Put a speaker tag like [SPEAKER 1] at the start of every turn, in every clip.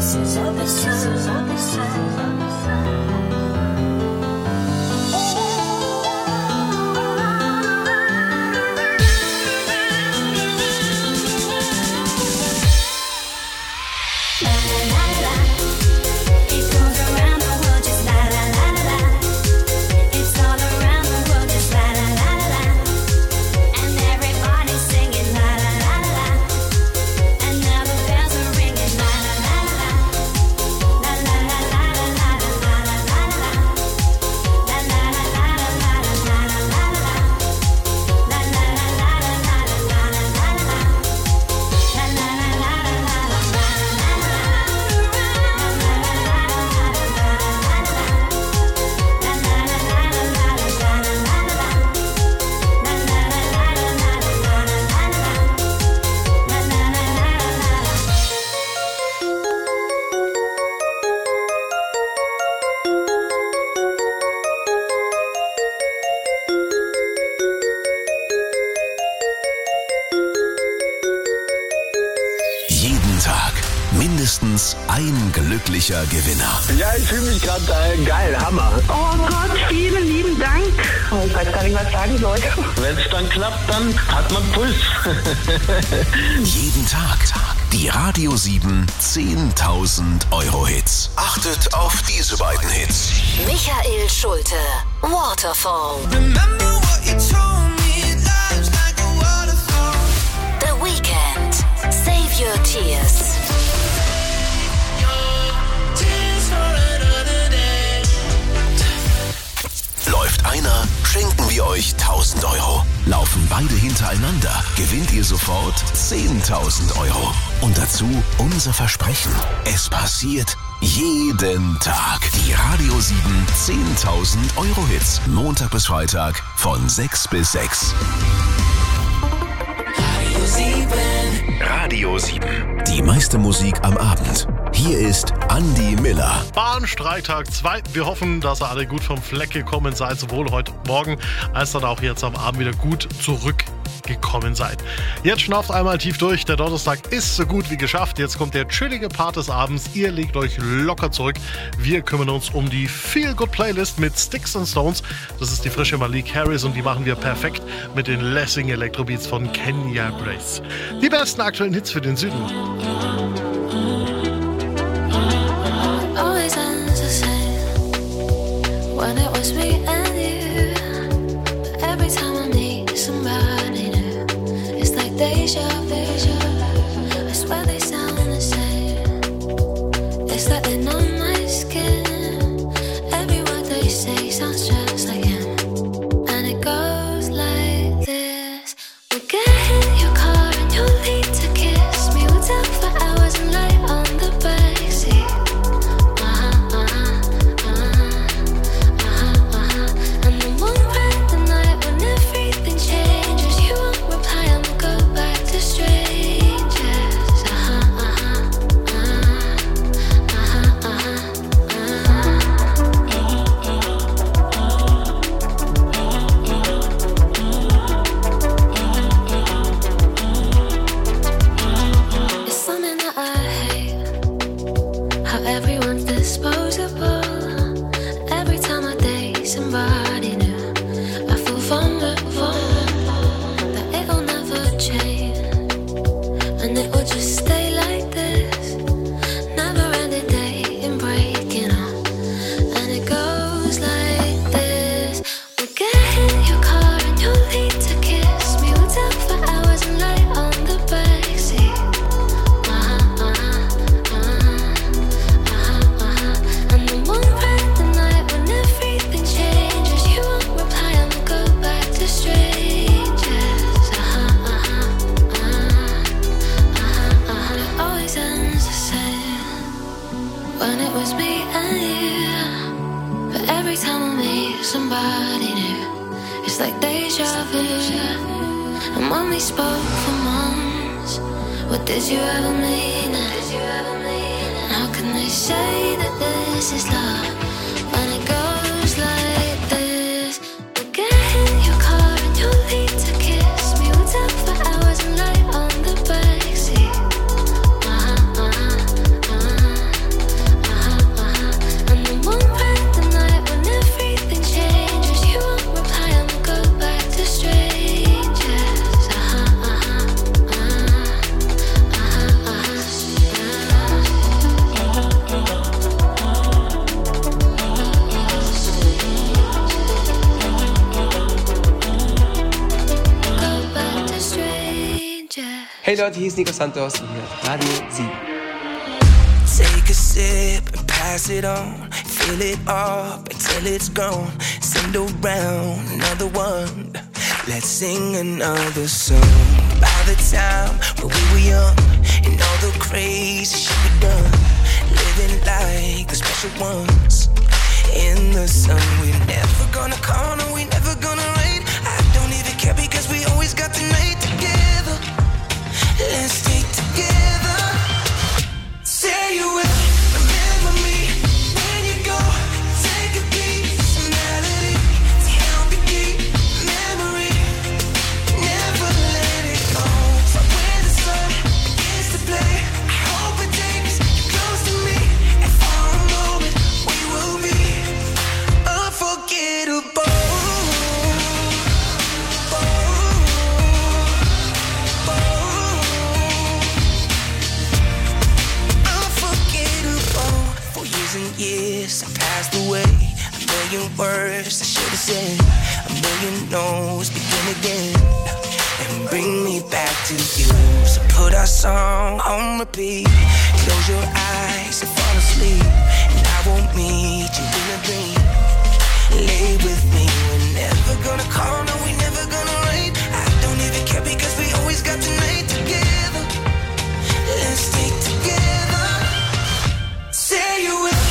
[SPEAKER 1] mindestens ein glücklicher Gewinner.
[SPEAKER 2] Ja, ich fühle mich gerade geil, Hammer.
[SPEAKER 3] Oh Gott, vielen lieben Dank. Oh, ich weiß gar nicht, was ich sagen soll.
[SPEAKER 2] Wenn es dann klappt, dann hat man Puls.
[SPEAKER 1] Jeden Tag die Radio 7 10.000 Euro Hits. Achtet auf diese beiden Hits.
[SPEAKER 4] Michael Schulte, Waterfall.
[SPEAKER 5] Remember what you told me, life's like a waterfall.
[SPEAKER 4] The Weeknd, Save Your Tears.
[SPEAKER 5] Tears for another day.
[SPEAKER 1] Läuft einer, schenken wir euch 1.000 Euro. Laufen beide hintereinander, gewinnt ihr sofort 10.000 Euro. Und dazu unser Versprechen. Es passiert jeden Tag. Die Radio 7 10.000 Euro Hits. Montag bis Freitag von 6 bis 6.
[SPEAKER 5] Radio 7.
[SPEAKER 1] Radio 7. Die meiste Musik am Abend. Hier ist Andi Miller.
[SPEAKER 6] Bahnstreiktag 2. Wir hoffen, dass ihr alle gut vom Fleck gekommen seid, sowohl heute Morgen als dann auch jetzt am Abend wieder gut zurückgekommen seid. Jetzt schnauft einmal tief durch. Der Donnerstag ist so gut wie geschafft. Jetzt kommt der chillige Part des Abends. Ihr legt euch locker zurück. Wir kümmern uns um die Feel-Good-Playlist mit Sticks and Stones. Das ist die frische Malik Harris und die machen wir perfekt mit den Lessing Electrobeats von Kenya Grace. Die besten aktuellen Hits für den Süden.
[SPEAKER 7] Always ends the same when it was me and you. But every time I meet somebody new, it's like deja vu. I swear they sound the same. It's like they know my skin. Every word they say sounds just like him. And it goes like this: we'll get in your car and you'll need to kiss me. We'll talk for hours and lie on the backseat. And then one random night when everything changes, you won't reply and we'll go back to strangers. It's something that I hate, how everyone's disposable. Every time I date somebody new, I feel vulnerable, that it'll never change, and it will just stay like this. Never ending dating, breaking up, and it goes like this: we'll get in your car and you'll need to kiss me. We'll talk for hours and lie on the backseat. And then one random night when everything changes, you won't reply and we'll go back to strangers. It always ends the same when it was me and you. But every time I meet somebody new, it's like deja vu. And when we spoke for months, what did you ever mean? And how can they say that this is love when it goes like this? We'll get in your car and you'll need to kiss me. We'll talk for hours and lie on the backseat.
[SPEAKER 8] Hey Leute, hier ist Nico Santos und hier Radio 7.
[SPEAKER 5] Take a sip and pass it on. Fill it up until it's gone. Send around another one. Let's sing another song. By the time when we were young and all the crazy shit we done, living like the special ones in the sun. We're never gonna call, no, we never gonna rain. I don't even care because we always got the night together. Let's stay together. Say you will remember me when you go. Take a piece of melody to help you keep memory. Never let it go. So when the sun begins to play, I hope it takes you close to me. And for a moment we will be unforgettable. Years have passed away. A million words I should have said. A million no's begin again and bring me back to you. So put our song on repeat. Close your eyes and fall asleep, and I won't meet you in a dream. Lay with me. We're never gonna call, no, we never gonna rain. I don't even care because we always got the night together. Let's stay together. Say you will.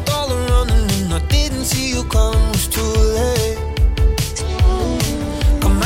[SPEAKER 5] Come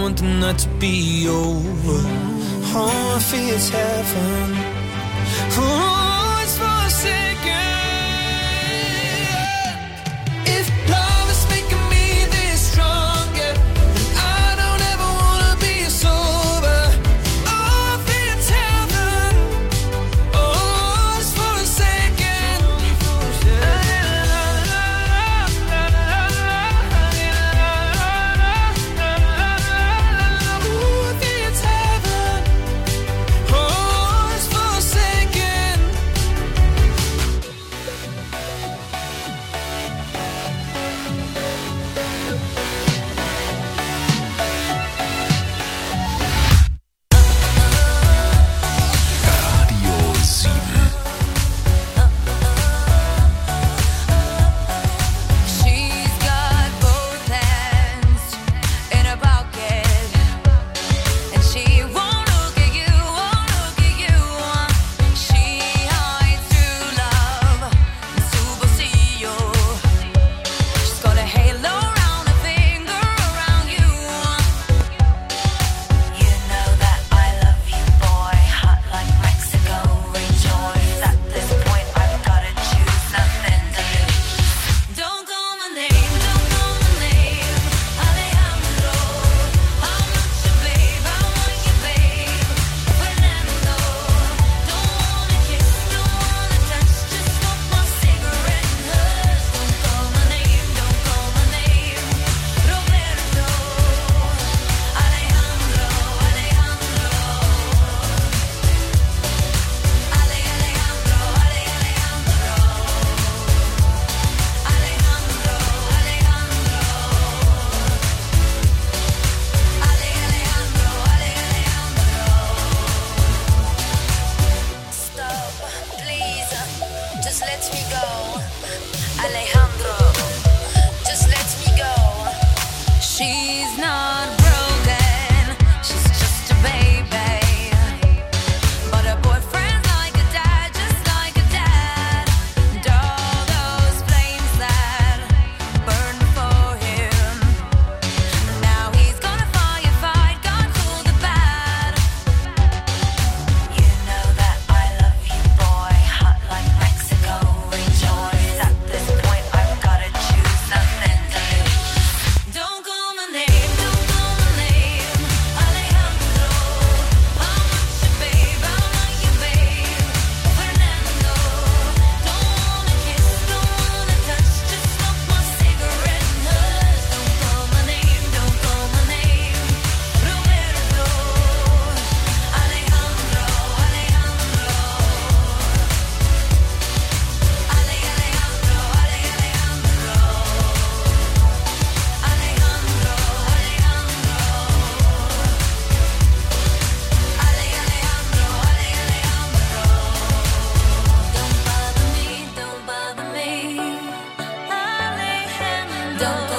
[SPEAKER 5] want the night to be over. Oh, I feel it's heaven. Oh, it's for a second. If love is making me this strong, yeah, then I don't ever wanna be sober. Oh, I feel it's heaven. Oh, it's for a second. Ooh, I feel it's heaven. Oh, it's for a second.
[SPEAKER 1] Radio 7.
[SPEAKER 7] She's got both hands in her pocket, and she won't look at you, won't look at you. She hides true love in superstition. She's got a halo around her finger, around you. You know that I love you, boy, hot like Mexico. Rejoice at this point, I've gotta choose, nothing to lose. Don't call my name, don't call my name, Alejandro. I'm not your babe, I want you, babe. Fernando, don't wanna kiss, don't wanna touch, just smoke my cigarette and hush. Don't call my name, don't call my name, Roberto. Alejandro, Alejandro. Alejandro, Alejandro. Stop, please, just let me go. Alejandro, just let me go. She's not broken, she's just a baby. But her boyfriend's like a dad, just like a dad. And all those flames that burned for him, now he's gonna firefight, God cool the bad. You know that I love you, boy, hot like Mexico. Rejoice at this point, I've gotta choose, nothing to lose. Don't call my name, don't call my name, Alejandro. I'm not your babe, I want you, babe. Fernando, don't wanna kiss, don't wanna touch, just smoke my cigarette and hush. Don't call my name, don't call my name, Roberto. Alejandro, Alejandro. Alejandro, Alejandro. Don't bother me, don't bother me. Alejandro. Don't